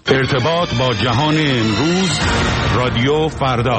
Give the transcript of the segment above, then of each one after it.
ارتباط با جهان امروز، رادیو فردا.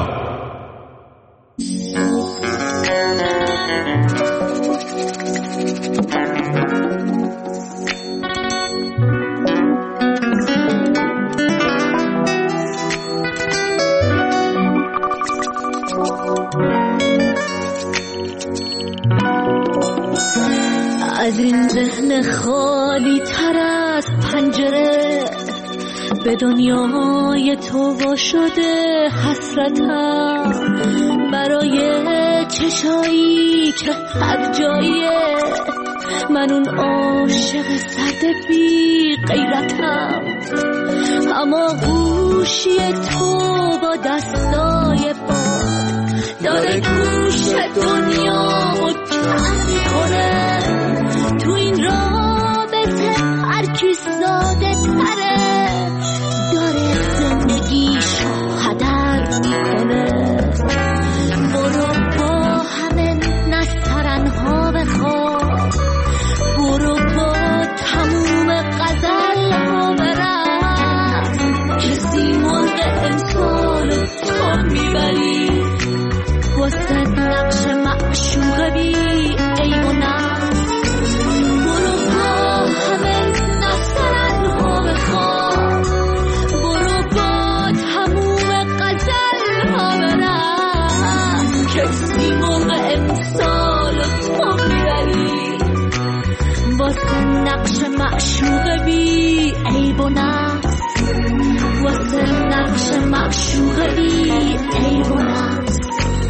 از این ذهن خالی تر از پنجره به دنیای تو وا شده حسرتم، برای چشایی که هر جاییه من اون عاشق سرد بی غیرتم. اما گوشی تو با دستای باد داره گوش دنیامو کم میکنه. تو این رابطه هر کی ساده تره داره زندگیشو هدر میکنه. برو با همه نسترنها بخواب، برو با تموم غزل ها برم، کسی مرغ امسال تو میبری واسه نقش معشوق بی عیب و نقص. برو با همه نسترنها بخواب، برو با تموم غزل ها برم، کسی مرغ امسال تو میبری واسه نقش معشوق بی عیب و نقص، واسه نقش معشوق بی عیب و نقص.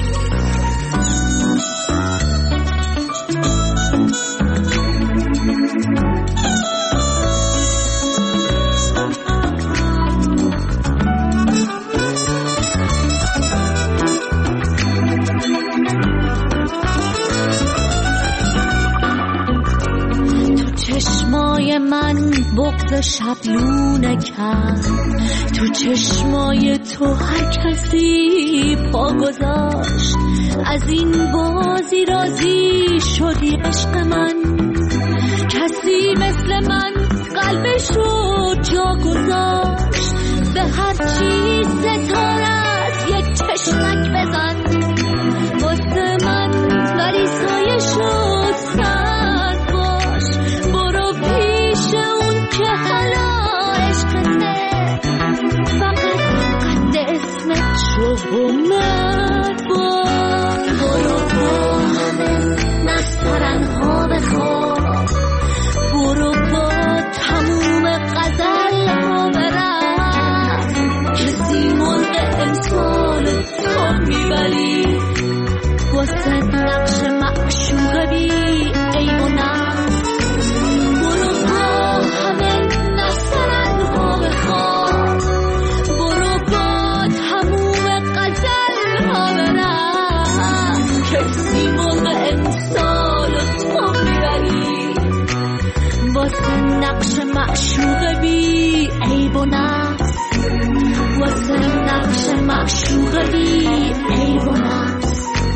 چشمای من بغض شبلونه کرد، تو چشمای تو هر کسی پا گذاشت. از این بازی راضی شدی عشق من، کسی مثل من قلبشو جا گذاشت. به هر چیز ستارت یک چشمک بزن واسه من، ولی سایه شد سرد باش. برو پیش اون که حالا عشقته، فقط قد اسمت شو و مرد باش. برو با همه نسترنها بخواب، برو با تموم غزل ها برم، کسی مرغ امسال تو میبری واسه نقش معشوق بی عیب و نقص. برو با همه نسترنها بخواب، برو با تموم غزل ها برم، کسی مرغ امسال تو میبری واسه نقش معشوق بی عیب و نقص، واسه نقش معشوق بی عیب و نقص.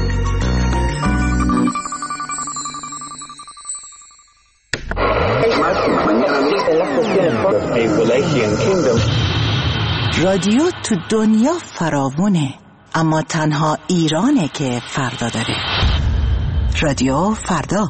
رادیو تو دنیا فراوونه، اما تنها ایرانه که فردا داره. رادیو فردا.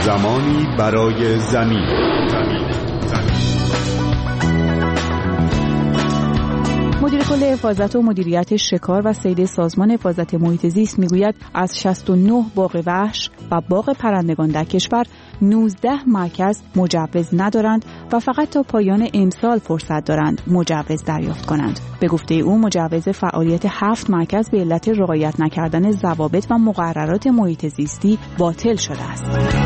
زمانی برای زمین. مدیر کل حفاظت و مدیریت شکار و صید سازمان حفاظت محیط زیست میگوید از 69 باغ وحش و باغ پرندگان در کشور 19 مرکز مجوز ندارند و فقط تا پایان امسال فرصت دارند مجوز دریافت کنند. به گفته او مجوز فعالیت 7 مرکز به علت رعایت نکردن ضوابط و مقررات محیط زیستی باطل شده است.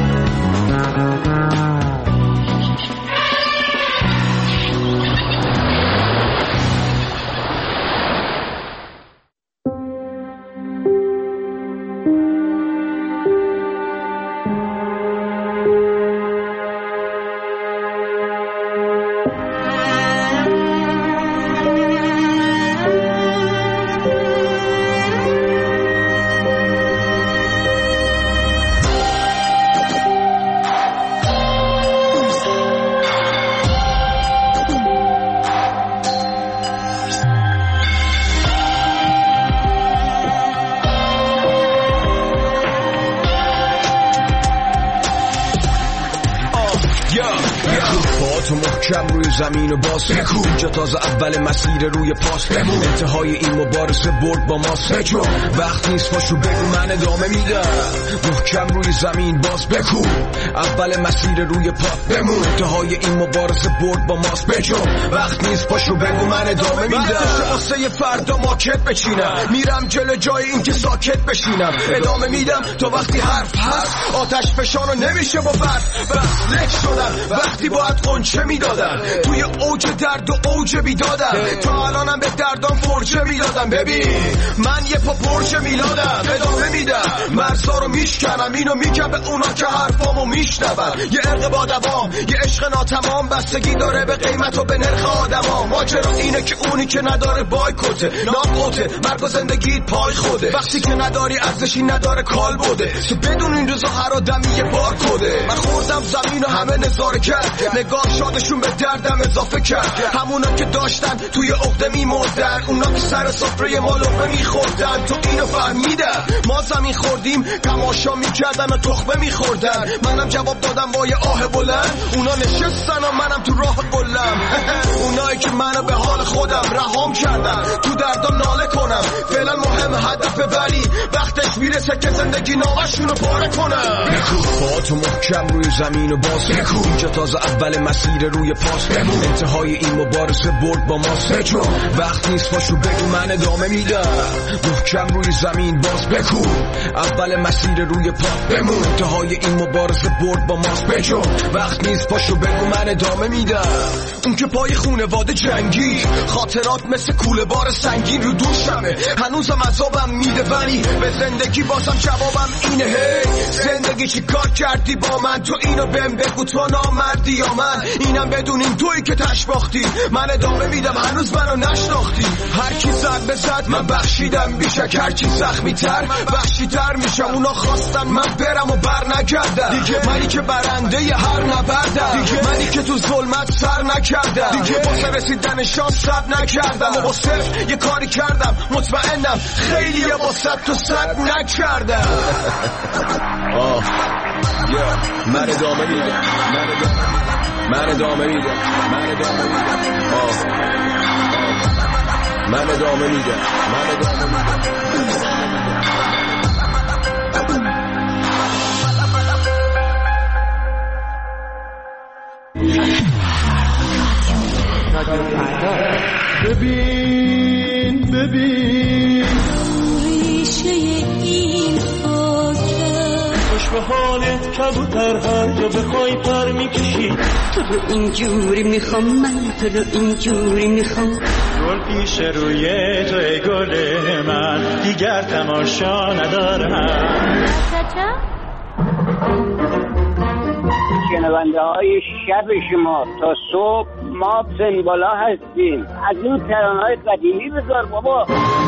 تو محکم روی زمین و باز بکن جا تازه اول مسیر روی پاس بمون انتهای این مبارزه برد با ماست بجو وقت نیست پاشو بگو من ادامه میدم محکم روی زمین باز بکن اول مسیر روی پاس بمون انتهای این مبارزه برد با ماست بجو وقت نیست پاشو بگو من ادامه میدم وقتش واسه فردا ماکت بچینم میرم جلو جای این که ساکت بشینم ادامه میدم تا وقتی حرف هست آتش فشانو نمیشه با برف بس لک شدم وقتی باید قنچه میدادم توی اوج درد و اوج بیدادم تا الانم به دردام فرچه میدادم ببین من یه پا پرچه میلادم ادامه میدم مرزا رو میشکنم اینو میگم به اونا که حرفامو میشنون یه عرق با دوام یه عشق ناتمام بستگی داره به قیمت و به نرخ آدما ماجرا اینه که اونی که نداره بایکوته ناقوته مرگ و زندگیت پای خوده وقتی که نداری ارزشی نداره کال بوده تو بدون این روزا هر آدمی یه بار کده من خوردم زمین و همه نظاره کرد نگاه شادشون به دردم اضافه کرد همونا که داشتن توی عقده میمردن اونا که سر سفره ما لقمه میخوردن تو اینو فهمیدم ما زمین خوردیم تماشا میکردن و تخمه میخوردن منم جواب دادم با یه آه بلند اونا نشستن و منم تو راه قلم اونایی که منو به حال خودم رهام کردن تو دردم ناله کنم فعلا مهم هدفه ولی وقتش میرسه که زندگی نامشونو پاره کنم با تو محکم روی زمین و باز بکن جا تازه اول مسیر روی پاس بمون انتهای این مبارزه برد با ماست بجو وقت نیست پاشو بگو من ادامه میدم محکم روی زمین باز بکن اول مسیر روی پاس بمون انتهای این مبارزه برد با ماست بجو وقت نیست پاشو بگو من ادامه میدم اون که پای خونواده جنگی خاطرات مثل کوله بار سنگین رو دوشمه هنوزم عذابم میده ولی به زندگی بازم جوابم اینه هی زندگی چی کار کردی با من تو اینو بهم بگو تو نامردی یا من اینم بدونین تویی که تشباختی من ادامه میدم هنوز منو نشناختی هر کی زد به زد من بخشیدم بیشک هر کی زخمی تر بخشی تر میشم اونا خواستن من برم و بر نگردم دیگه منی که برنده ی هر نبردم دیگه منی که تو ظلمت سر نکردم دیگه واسه رسیدن شام صبر نکردم و با صرف یه کاری کردم مطمئنم خیلی یه واسه تو صبر نکردم من ادامه میدم من ادامه میدم من ادامه میدم من ادامه میدم من ادامه میدم ببین ببین ریشه این خاکه خوش به حالت کبوتر هر جا بخوای پر میکشی تو رو اینجوری میخوام من تو رو اینجوری میخوام گل پیش روی توی گل من دیگر تماشا ندارم شنونده های شب شما تا صبح ما سنبالا هستیم از اون ترانه‌های قدیمی بذار بابا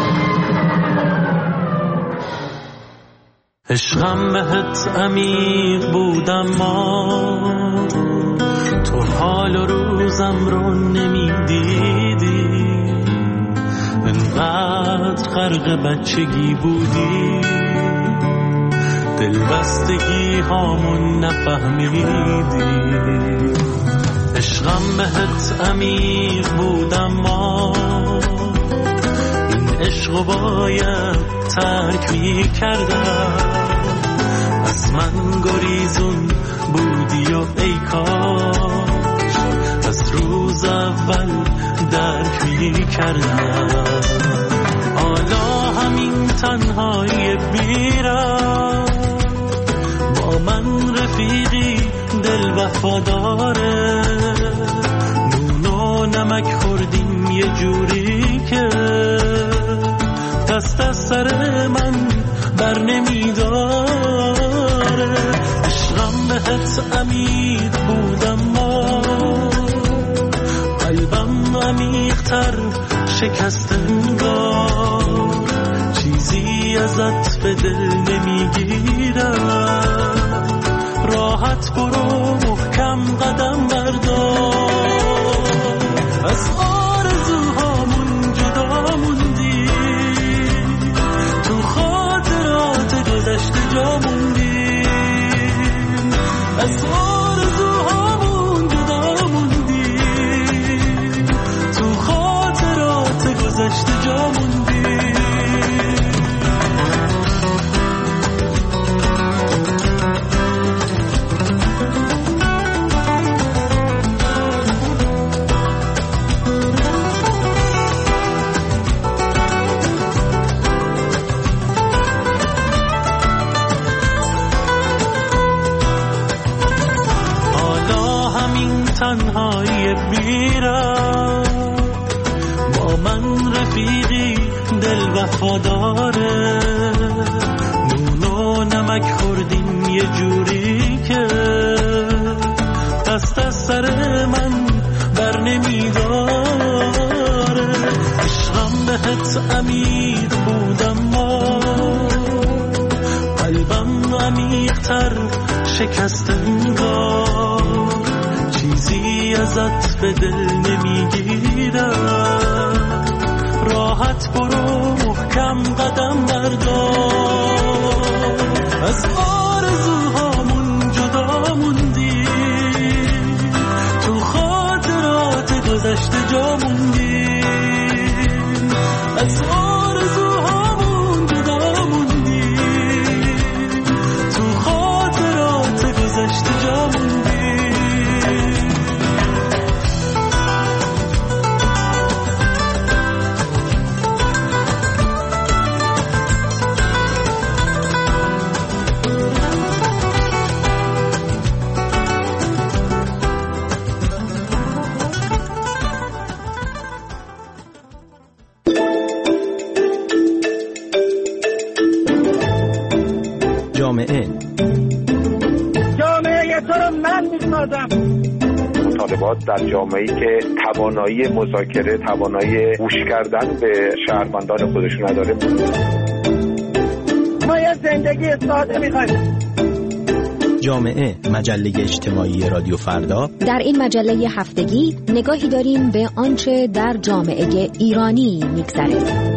عشقم بهت عمیق بودم ما تو حال و روزم رو نمیدیدی انقدر غرق بچگی بودی دلبستگی هامون نفهمیدی. عشقم بهت عمیق بود اما این عشقو باید ترک می‌کردم. از من گریزون بودی و ای کاش از روز اول درک می‌کردم. حالا همین تنهایی بیرم با من رفیقی دل وفاداره. نون و نمک خوردیم یه جوری که دست از سر من بر نمیداره. عشقم بهت عمیق بود اما قلبم عمیق‌تر شکست انگار. چیزی ازت به دل نمیگیرم. راحت برو محکم قدم بردار. از آرزوهامون جدا موندی، تو خاطرات گذشته جا موندی. از آرزوهامون جدا موندی، تو خاطرات گذشته جا موندی. تنهایی بیرم با من رفیقی دل وفاداره. نون و نمک خوردیم یه جوری که دست از سر من بر نمیداره. عشقم بهت عمیق بود اما قلبم عمیق‌تر شکست انگار. چیزی ازت به دل نمیگیرم. راحت برو محکم قدم بردار. از آرزوهامون جدا موندی، تو خاطرات گذشته جا موندی. از آرزوهامون جدا موندی، تو خاطرات گذشته جا موندی. جامعه تو رو من میسازم. مطالبات در جامعه‌ای که توانایی مذاکره، توانایی گوش کردن به شهروندان خودشون نداره. ما یه زندگی ساده میخوایم. جامعه، مجله اجتماعی رادیو فردا. در این مجله هفتگی نگاهی داریم به آنچه در جامعه ایرانی میگذره.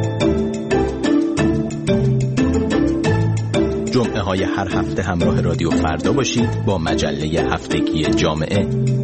جمعه های هر هفته همراه رادیو فردا باشید با مجله هفتگی جامعه.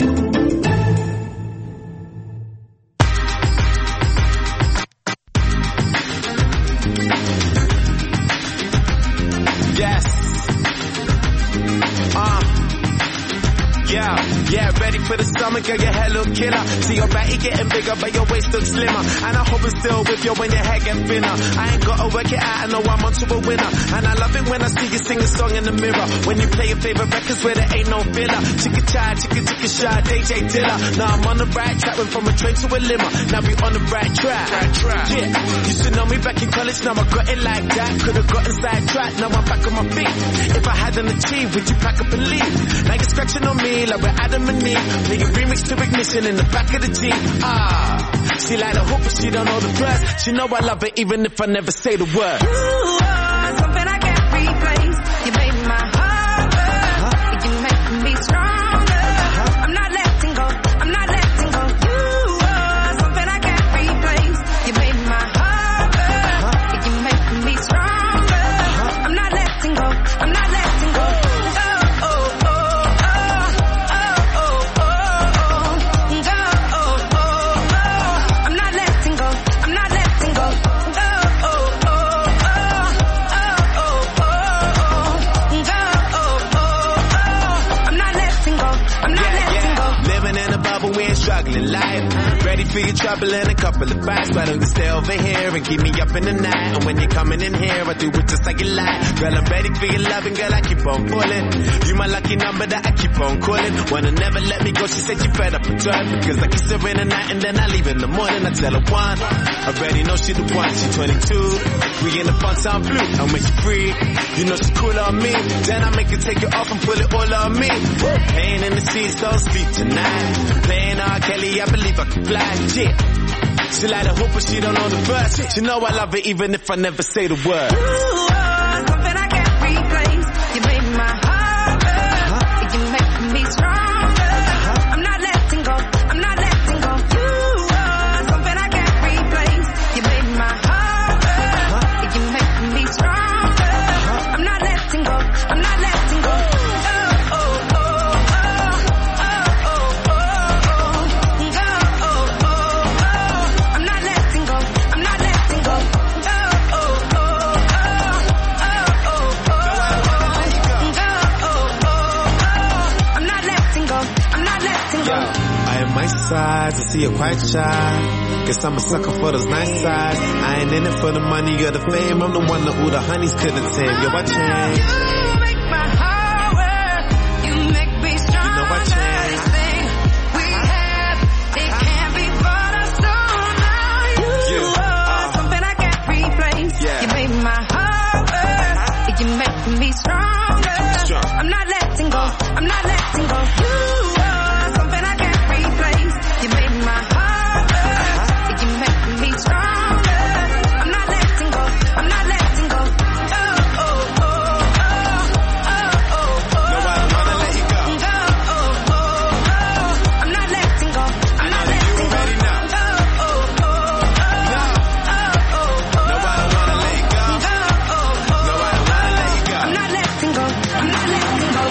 Yeah, ready for the summer, girl, your hair look killer. See your body getting bigger, but your waist looks slimmer. And I hope it's still with you when your hair get thinner. I ain't gotta work it out, I know I'm onto a winner. And I love it when I see you sing a song in the mirror. When you play your favorite records where there ain't no filler. Chicka chai, chicka shy, DJ Dilla. Now I'm on the right track, went from a train to a limo. Now we on the right track. Yeah, used to know me back in college, now I got it like that. Could've gotten sidetracked, now I'm back on my feet. If I hadn't achieved, would you pack up and leave? Now you're scratching on me like we're Adam and Eve. Play a remix to Ignition in the back of the Jeep. She like the hoop, but she don't know the rest. She know I love it even if I never say the word. You are something I can't replace. You made my heart burn. You make me stronger. I'm not letting go. I'm not letting go. You are something I can't replace. You made my heart burn. You make me stronger. I'm not letting go. I'm not letting go. for your trouble and a couple of bites. Why don't you stay over here and keep me up in the night? And when you're coming in here, I do it just like you like. Girl, I'm ready for your loving, girl, I keep on pulling. You my lucky number that I keep on calling. Wanna never let me go, she said she fed up with time. Because I kiss her in the night and then I leave in the morning. I tell her one, already know she the one, she 22. We in the fun time blue, and when she free, you know she cool on me. Then I make her take it off and put it all on me. Pain in the seats, don't sleep tonight. Playing R. Kelly, I believe I can fly, yeah. She like a hoop, but she don't know the verse. She know I love it even if I never say the word. You are something I can't replace. You made my heart beat. You make me stronger. I'm not letting go. I'm not letting go. You are something I can't replace. You made my heart beat. You make me stronger. I'm not letting go. I'm not letting go. Sides, I see you're quite shy. Guess I'm a sucker for those nice sides. I ain't in it for the money or the fame. I'm the one that all the honeys couldn't tame. Yo, I changed. You make my heart work. You make me stronger. You know I changed. Everything we have, it can't be bought or sold now. You are something I can't replace. Yeah. You made my heart work. You make me stronger. I'm not letting go. I'm not letting go. You are something I can't replace. You made my heart hurt. You make me stronger. I'm not letting go. I'm not letting go. Oh, oh, oh, oh, oh, oh, oh. No, I don't wanna let you go. Oh, oh, oh, oh. I'm not letting go. I'm not letting go. Oh, oh, oh, oh. No. Oh, oh, oh. No, I don't wanna let you go. Oh, oh, oh. No, I don't wanna let you go. I'm not letting go. I'm not letting go.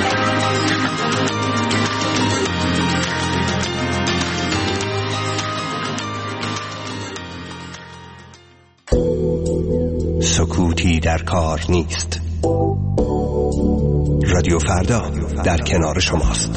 سکوتی در کار نیست. رادیو فردا در کنار شماست.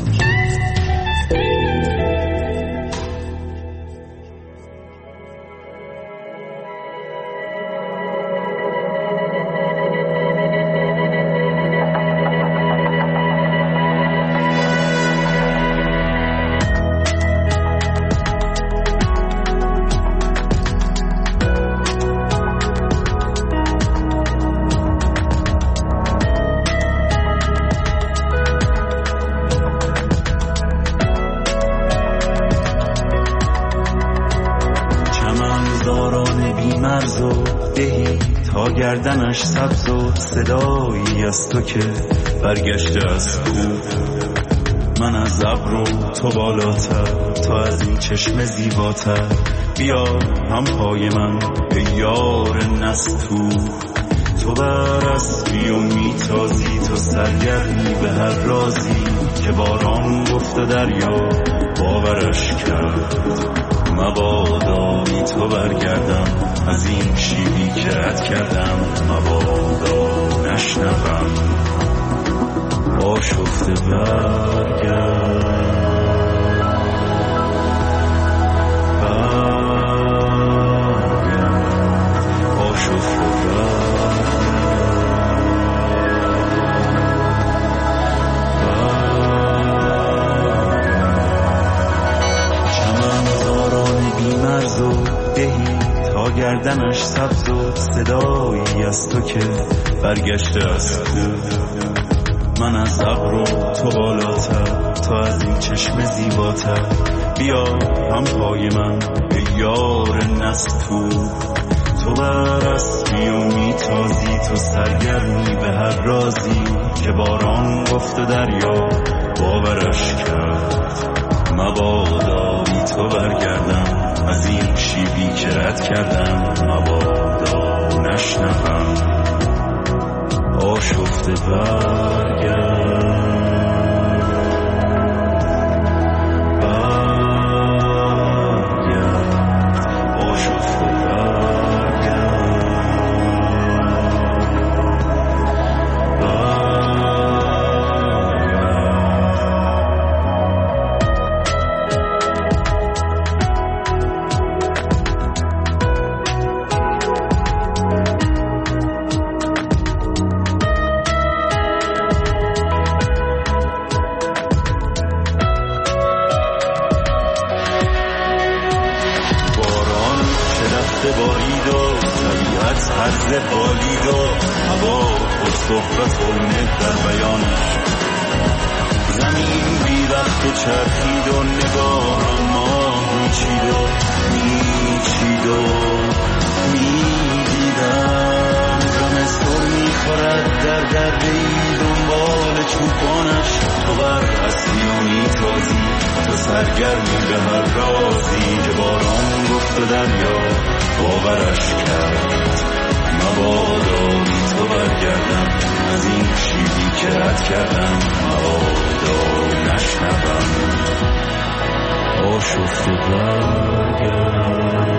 گردنش سبز و صدایی از تو که برگشته از کوه. من از ابر و تو بالاتر، تو از این چشم زیباتر. بیا هم پای من به یار نستو. تو بر اسبی و میتازی، تو سرگرمی به هر رازی که باران گفته دریا باورش کرد. مبادا بی تو برگردم از این شیبی که رد کردم. مبادا نشنوم آشفته برگرد. آشفته مرز و دهی تا گردنش سبز و صدایی از تو که برگشته از کوه. من از ابر و تو بالاتر، تو از این چشم زیباتر. بیا هم پای من به یار نستو. تو بر اسبی و میتازی، تو سرگرمی به هر رازی که باران گفته دریا باورش کرد. مبادا بی تو برگردم از این شیبی که رد کردم. مبادا نشنوم آشفته برگرد. درخت بارید و طبیعت حرز بالید و هوا پر صحبت و مه در بیانش. زمین بی وقت چرخید و نگاه ماه میچید و میچید و میدیدم زمستون میخورد در دردهی دنبال چوپانش. تو بر اصلی و میتازی تو سرگرمی به هر رازی که باران گفت و دریا باورش کرد. مبادا بی تو برگردم از این شیبی که رد کردم. مبادا نشنوم آشفت برگردم.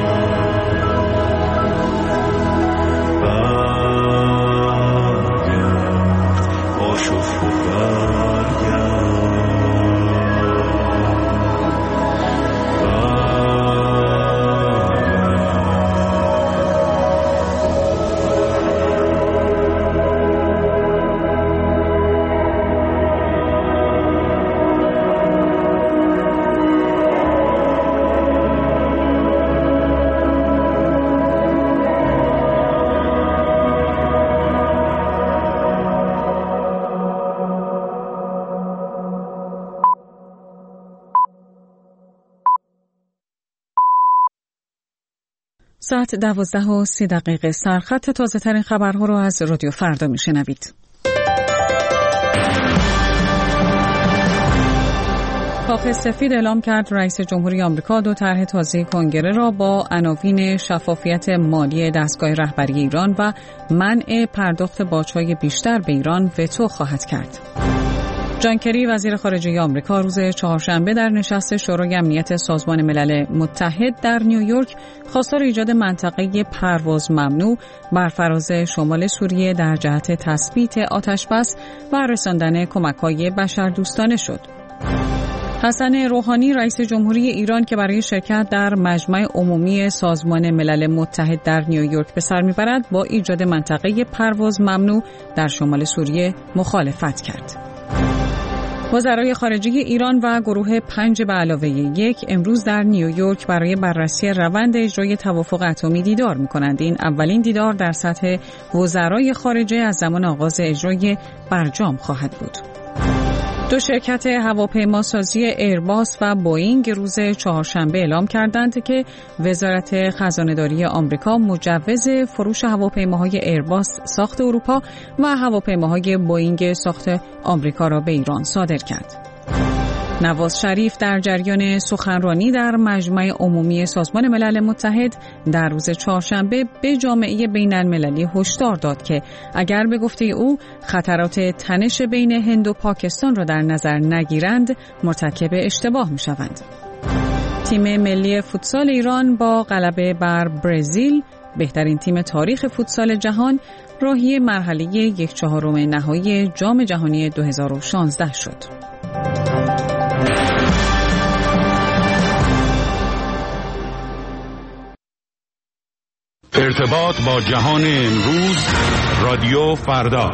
ساعت 12:30 سرخط تازه ترین خبرها رو از رادیو فردا میشنوید. کاخ سفید اعلام کرد رئیس جمهوری آمریکا 2 طرح تازه کنگره را با عناوین شفافیت مالی دستگاه رهبری ایران و منع پرداخت باج‌های بیشتر به ایران وتو خواهد کرد. جان کری وزیر خارجه آمریکا روز چهارشنبه در نشست شورای امنیت سازمان ملل متحد در نیویورک خواستار ایجاد منطقه پرواز ممنوع بر فراز شمال سوریه در جهت تثبیت آتشبس و رساندن کمک‌های بشردوستانه شد. حسن روحانی رئیس جمهوری ایران که برای شرکت در مجمع عمومی سازمان ملل متحد در نیویورک به سر میبرد با ایجاد منطقه پرواز ممنوع در شمال سوریه مخالفت کرد. وزرای خارجه ایران و گروه 5+1 امروز در نیویورک برای بررسی روند اجرای توافق اتمی دیدار می‌کنند. این اولین دیدار در سطح وزرای خارجه از زمان آغاز اجرای برجام خواهد بود. 2 شرکت هواپیماسازی ایرباس و بوئینگ روز چهارشنبه اعلام کردند که وزارت خزانه‌داری آمریکا مجوز فروش هواپیماهای ایرباس ساخت اروپا و هواپیماهای بوئینگ ساخت آمریکا را به ایران صادر کرد. نواز شریف در جریان سخنرانی در مجمع عمومی سازمان ملل متحد در روز چهارشنبه به جامعه بین‌المللی هشدار داد که اگر به گفته او خطرات تنش بین هند و پاکستان را در نظر نگیرند مرتکب اشتباه می‌شوند. تیم ملی فوتسال ایران با غلبه بر برزیل بهترین تیم تاریخ فوتسال جهان راهی مرحله 1/4 نهایی جام جهانی 2016 شد. ارتباط با جهان امروز رادیو فردا.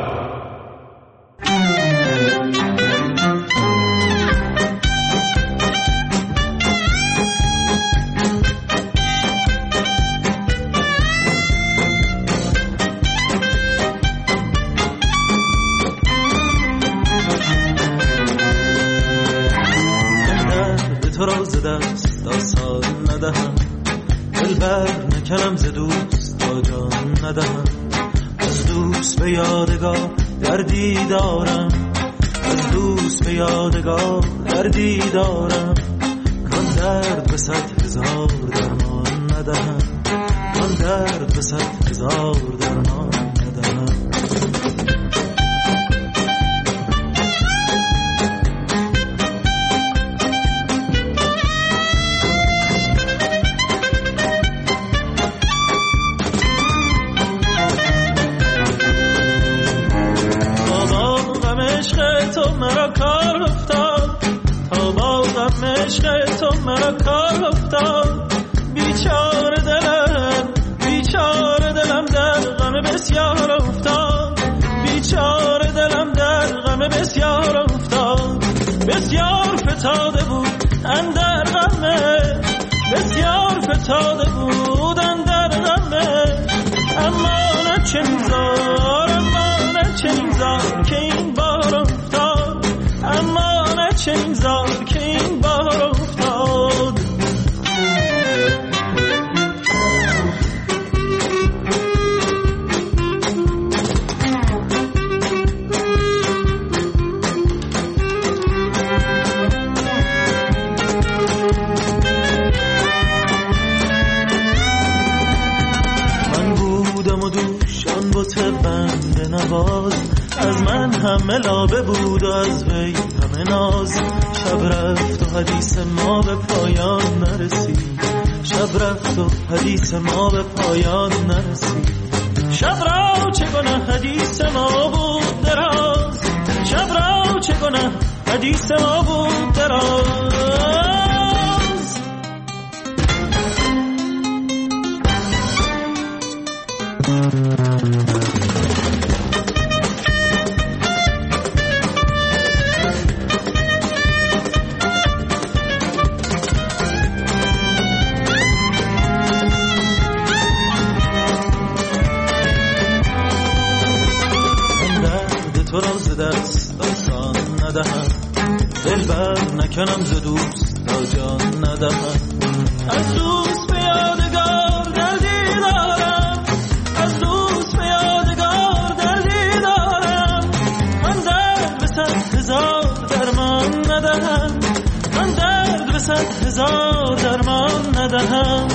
تو را ز دست آسان ندهم، دلبر نکنم ز دوست تا جان ندهم. از دوست به یادگار دردی دارم، از دوست به یادگار دردی دارم. کان درد به 100,000 درمان ندهم، کان درد به 100,000 درمان ندهم. تو مرا کار افتاد، تا با غم عشق تو مرا کار افتاد. بیچاره دلم در غم بسیار افتاد، بیچاره دلم در غم بسیار افتاد. بسیار فتاده بود اندر غم، بسیار فتاده بود اندر بت بنده نواز، از من همه لابه بود و از وی همه ناز. شب رفت و حدیث ما به پایان نرسید، شب رفت و حدیث ما به پایان نرسید. شب را چگونه حدیث ما بود دراز، شب را چگونه حدیث ما بود دراز. تو را ز دست آسان ندهم، دلبر نکنم ز دوست تا جان ندهم. از دوست به یادگار دردی دارم، از دوست به یادگار دردی دارم. من درد به 100,000 درمان ندهم، من درد به 100,000 درمان ندهم.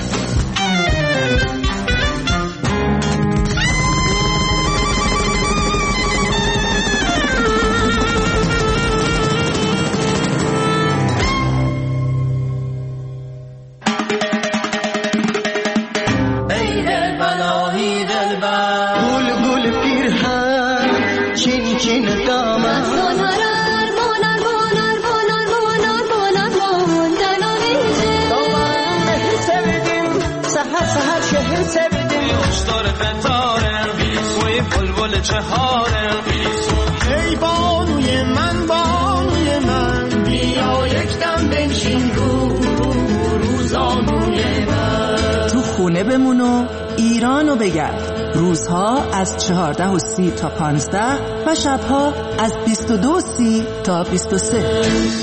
ای بانوی من بانوی من، بیا یک دم بنشین روزانوی من. تو خونه بمون و ایرانو بگرد. روزها از 14:30 تا 15 و شبها از 22:30 تا 23.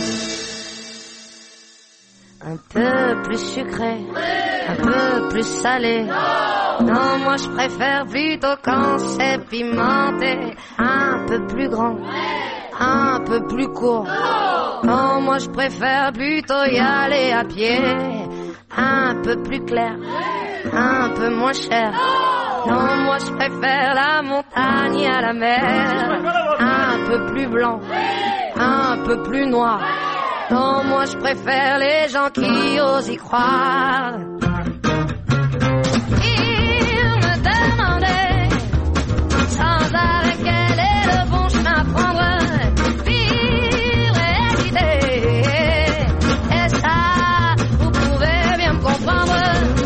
Un peu plus sucré, un peu plus salé. Non, moi je préfère plutôt quand c'est pimenté. Un peu plus grand, un peu plus court. Non, moi je préfère plutôt y aller à pied. Un peu plus clair, un peu moins cher. Non, moi je préfère la montagne à la mer. Un peu plus blanc, un peu plus noir. Non, moi je préfère les gens qui osent y croire. Il me demandait sans arrêt quel est le bon chemin à prendre. Vivre et hésiter, et ça, vous pouvez bien me comprendre.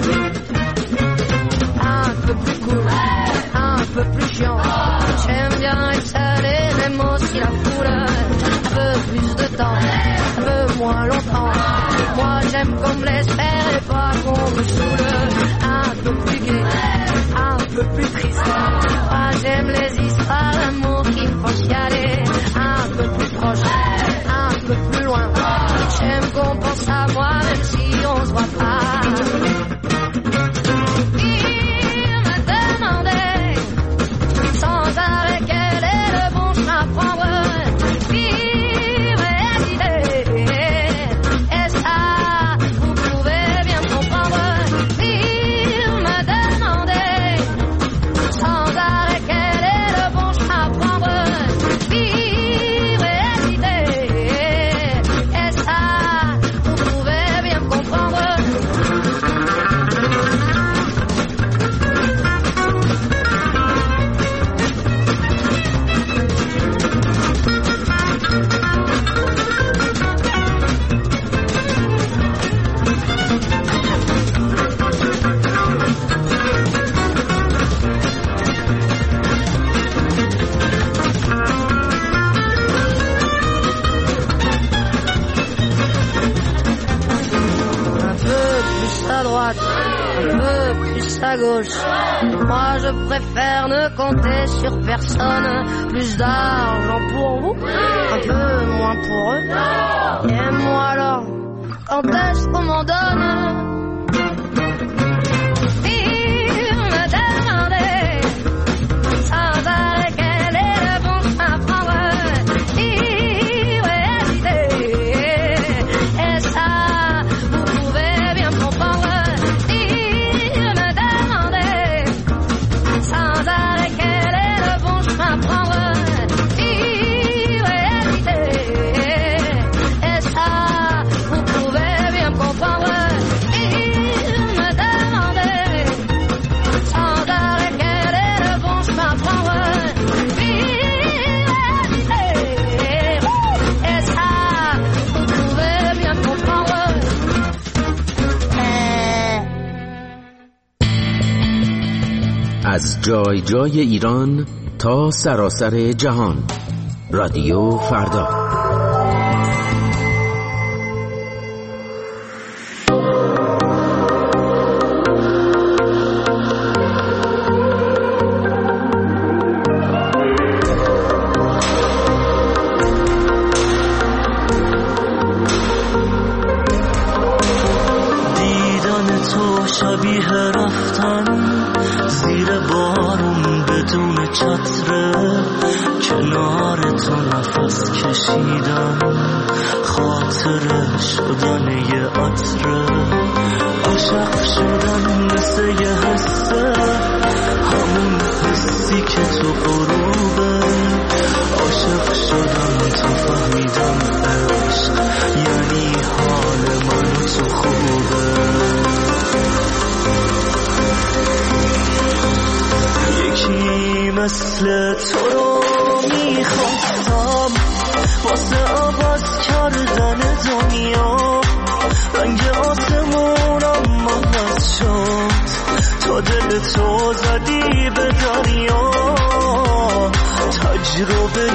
Un peu plus cool, un peu plus chiant. J'aime bien être seul et même aussi la foule. Un peu plus de temps, un peu moins longtemps. Moi j'aime qu'on me laisse faire et pas qu'on me saoule. Un peu plus gai, un peu plus triste. Moi j'aime les histoires d'amour qui me font chialer. Un peu plus proche, un peu plus loin. J'aime qu'on pense à moi même si on se voit pas. Il me demandait sans arrêt quel est le bon chemin à prendre. À gauche, moi je préfère ne compter sur personne. Plus d'argent pour vous, un peu moins pour eux. Et moi alors, quand est-ce qu'on m'en donne? Il me demandait sans arrêt quel est le bon chemin à prendre. Il va hésiter, et ça, vous pouvez bien comprendre. Sans arrêt از جای جای ایران تا سراسر جهان. رادیو فردا. شبیه رفتن زیر بارون بدون چتره، کنار تو نفس کشیدن، خاطره شدن یه عطره، عاشق شدن مثل یه حسه، همون حسی که تو غروبه، عاشق شدن تو فهمیدم عشق یعنی حال من تو خوبه. یکی مثل تو رو میخواستم واسه عوض کردن دنیا، رنگ آسمونم عوض شد تا دل تو زدی به دریا، تجربه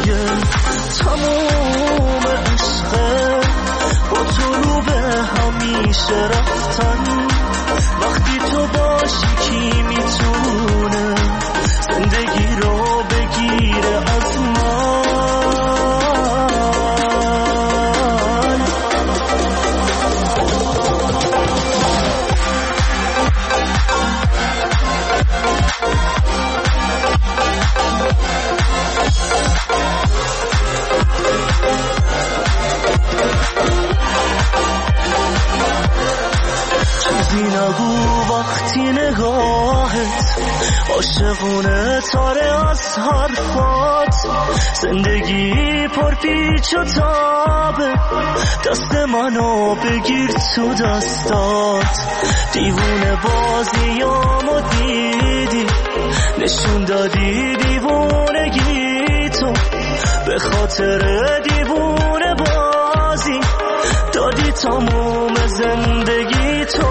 تموم عشقه با تو رو به همیشه رفتن، وقتی تو باشی کی میتونه زندگی رو بگیره از من. چیزی نگو وقتی نگاهت عاشقونه تاره از حرفات، زندگی پر پیچ و تابه، دست منو بگیر تو دستات، دیوونه بازیامو دیدی، نشون دادی دیوونگی تو، به خاطر دیوونه بازی دادی تموم زندگی تو.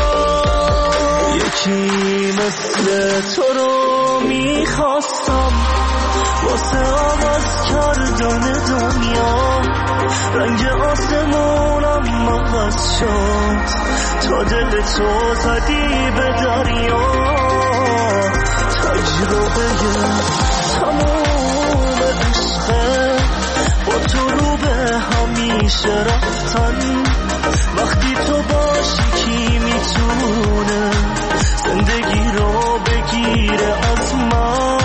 یکی مثل تو رو میخواستم واسه عوض کردن دنیا، رنگ آسمونم عوض شد تا دل تو زدی به دریا، تجربه تموم عشقه با تو رو به همیشه رفتن، وقتی تو باشی کی میتونه زندگی رو بگیره از من.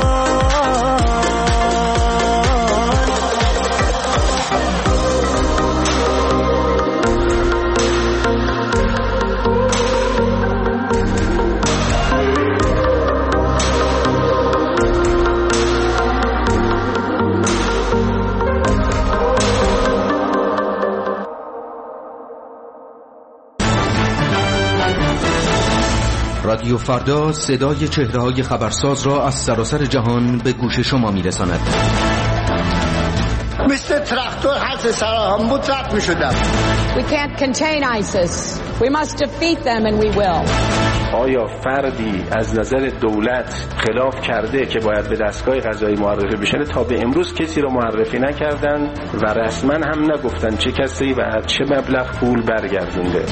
رادیو فردا صدای چهره‌های خبرساز را از سراسر جهان به گوش شما می‌رساند. مثل تراکتور حس سراهم بود رد می‌شدم. We can't contain ISIS. We must defeat them and we will. آیا فردی از نظر دولت خلاف کرده که باید به دستگاه قضایی معرفی بشه؟ تا به امروز کسی رو معرفی نکردن و رسما هم نگفتن چه کسی و چه مبلغ پول برگردونده.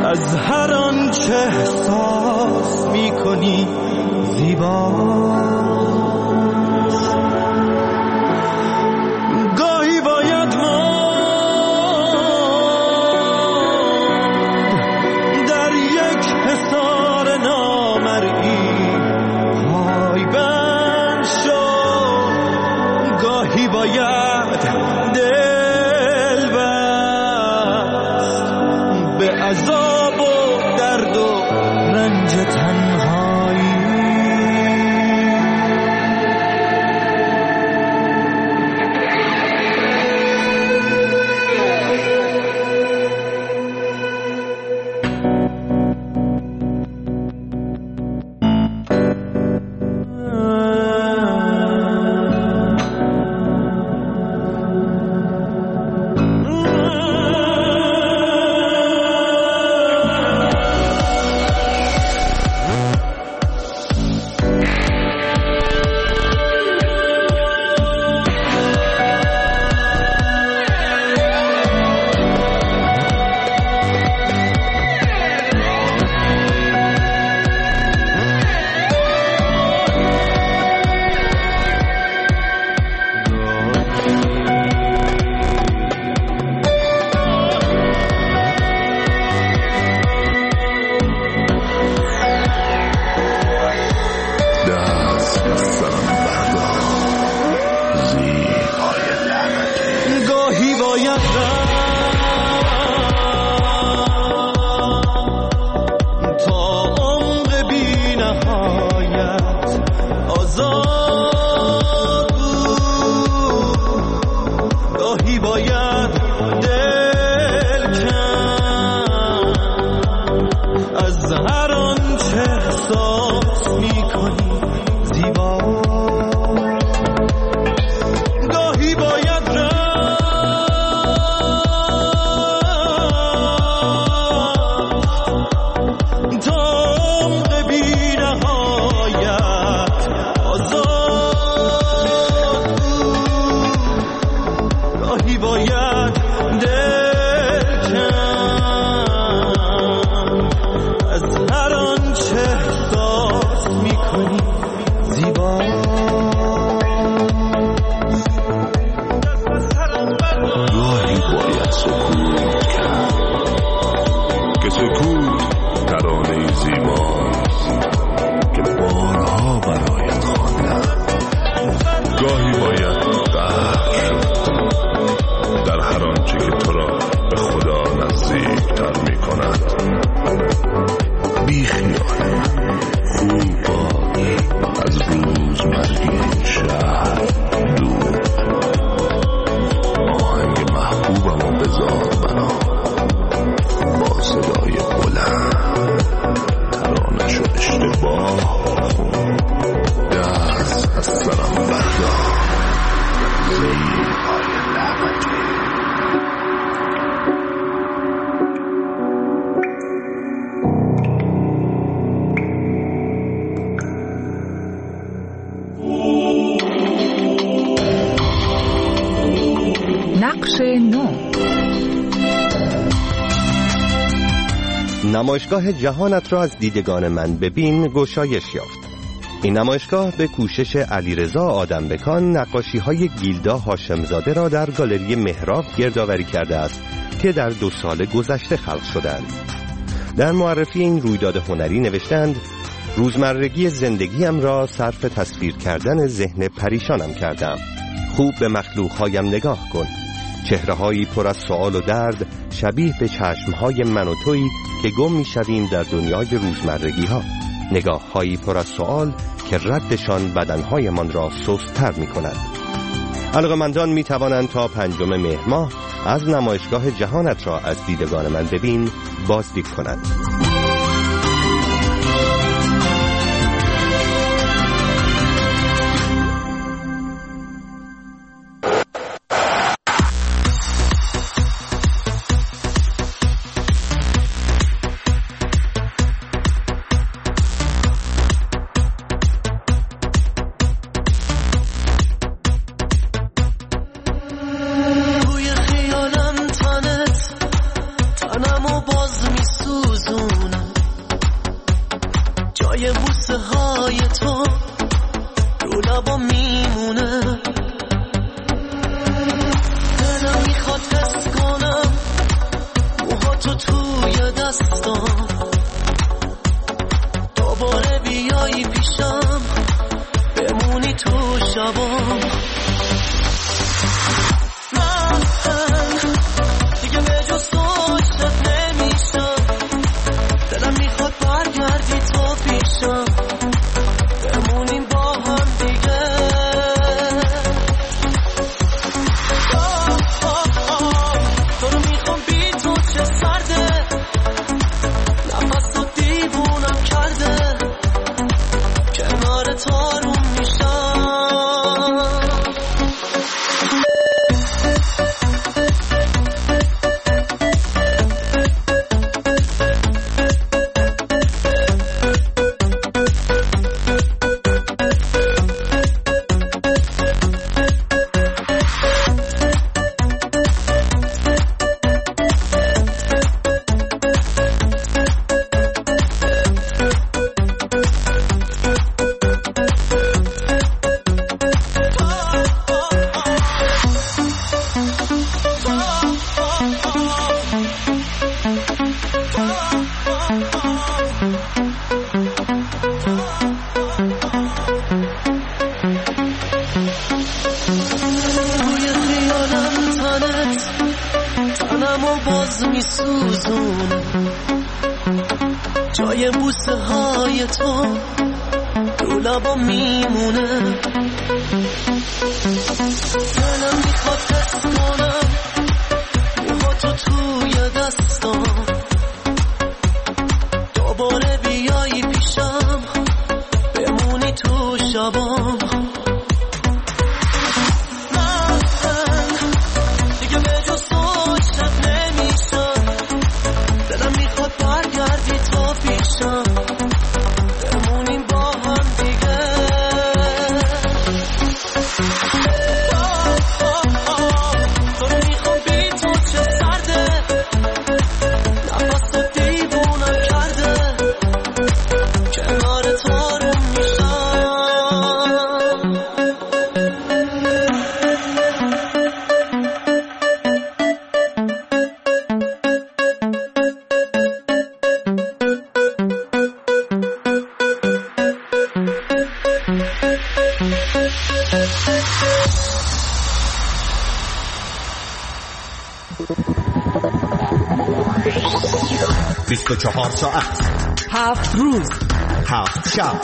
از هر آنچه احساس میکنی زیباست. گاهی باید ماند در یک حصار نامرئی، پایبند شد. گاهی باید دل بست به عذاب و درد و رنج تنهایی. نمایشگاه جهانت را از دیدگان من ببین گشایش یافت. این نمایشگاه به کوشش علیرضا آدمبکان نقاشی‌های گیلدا هاشمزاده را در گالری مهراب گردآوری کرده است که در 2 سال گذشته خلق شدند. در معرفی این رویداد هنری نوشتند: روزمرگی زندگیم را صرف تصویر کردن ذهن پریشانم کردم. خوب به مخلوق‌هایم نگاه کن. چهره‌هایی پر از سؤال و درد شبیه به چشم‌های من و تویی که گم می‌شویم در دنیای روزمرگی‌ها. نگاه‌هایی پر از سؤال که ردشان بدن‌هایمان را سست‌تر می‌کند. علاقه‌مندان می‌توانند تا 5 مهر ماه از نمایشگاه جهانت را از دیدگان من ببین بازدید کنند. توی خیالم تنمو باز میسوزه دستام دوباره بیایی پیشم بمونی تو شبام من دیگه به جز تو عاشق نمیشم دلم میخواد برگردی تو پیشم بمونیم با هم دیگه تو رو میخوام بی تو چه سرده نفس تو دیوونم کرده کنار تو آروم میشم جای بوسه های تو رو لبا میمونه دلم میخواد حس کنم موها تو توی دستام دوباره بیایی پیشم بمونی تو شبام بمونیم با هم دیگه تو رو میخوام بی تو چه سرده نفس تو دیوونم کرده کنار تو آروم میشم ساعت 7 روز 7 شب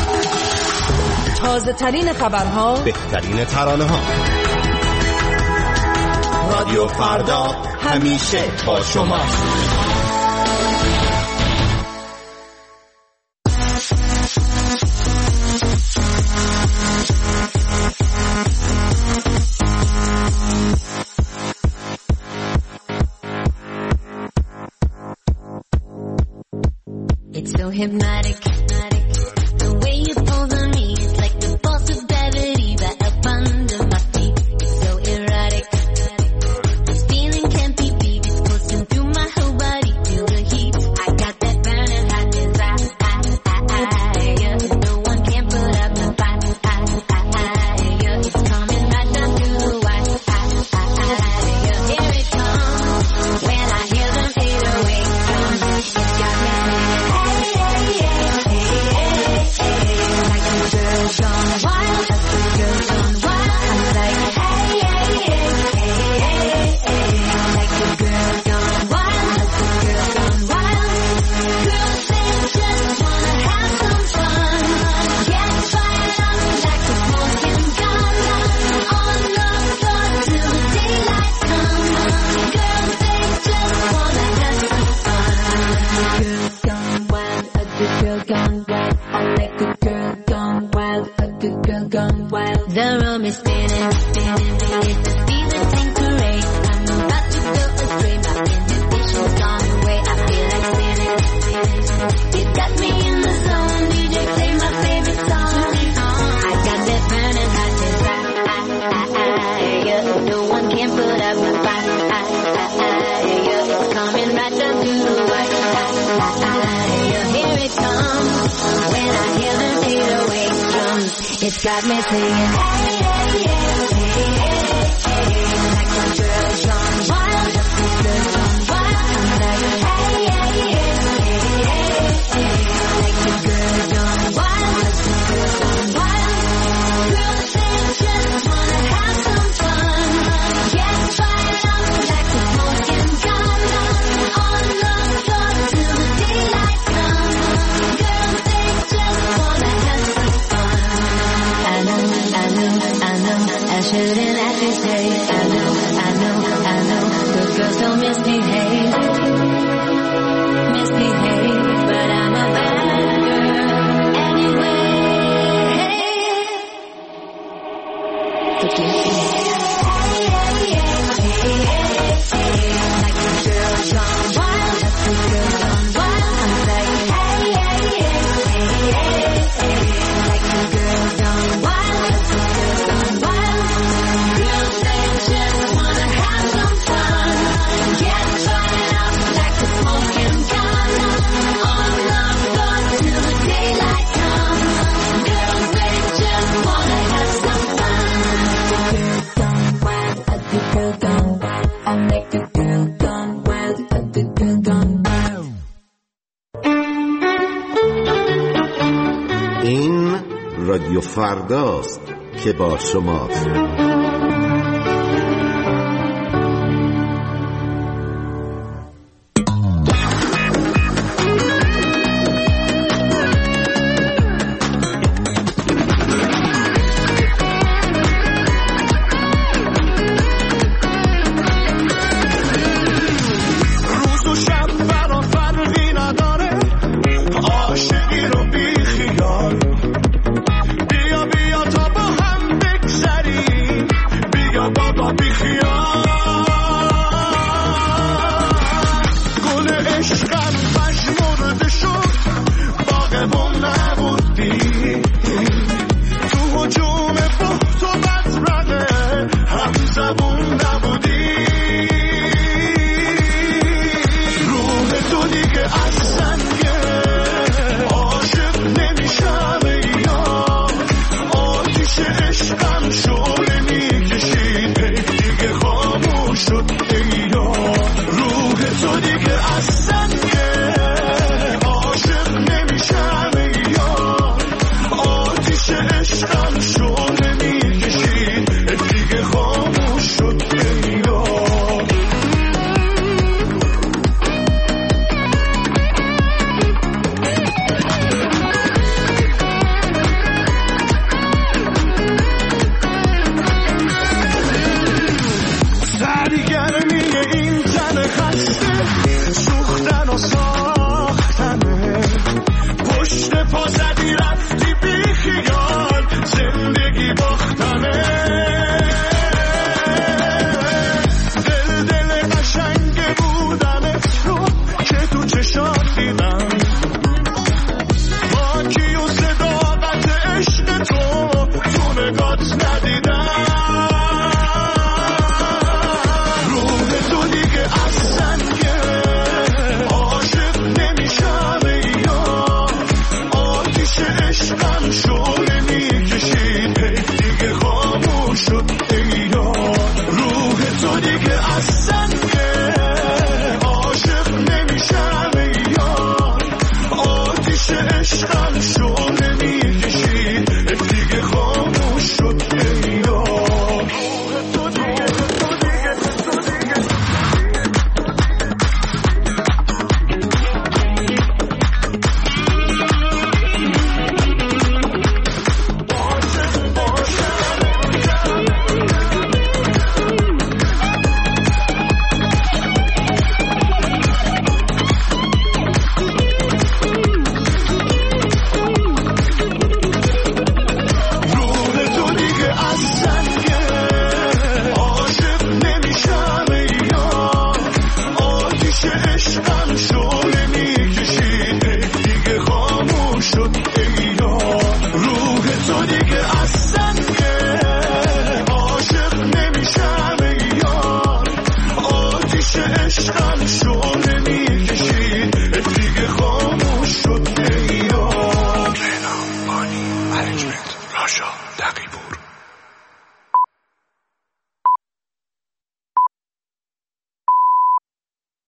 تازه ترین خبرها بهترین ترانه ها رادیو فردا همیشه با شما hypnotic. The way you pull on me is like the force of gravity right up under my feet. It's so erotic. This feeling can't be beat. It's coursing through my whole body. Feel the heat. I got that burning hot desire. No one can put up my fight. It's coming right down to the wire. Here it comes. When I hear them 808 drums, it's got me the room is spinning, spinning. It's the feeling tangerine. I'm about to go astray. My inhibition's gone away. I feel like spinning, spinning. You got me in the zone. DJ, play my favorite song. I got that burning hot desire. No one can put up my fight. It's coming right down to the wire. Here it comes. When I hear them 808 drums, it's got me singing. Like a girl gone wild, like a girl gone wild. I'm like, فرداست که با شماست. عاشق نمیشم یار آتیش عشقم